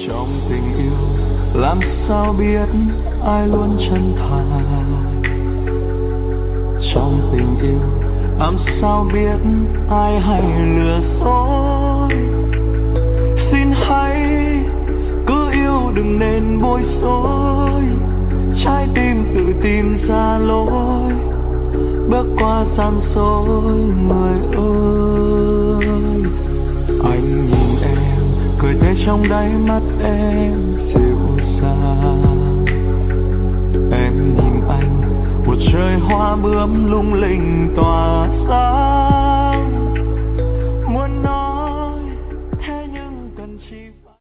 Trong tình yêu làm sao biết ai luôn chân thành, trong tình yêu làm sao biết ai hay lừa dối. Xin hãy cứ yêu đừng nên bối rối, trái tim tự tìm ra lối, bước qua gian dối người ơi. Anh nhìn em cười tươi trong đáy mắt em dịu dàng, em nhìn anh một trời hoa bướm lung linh tỏa sáng.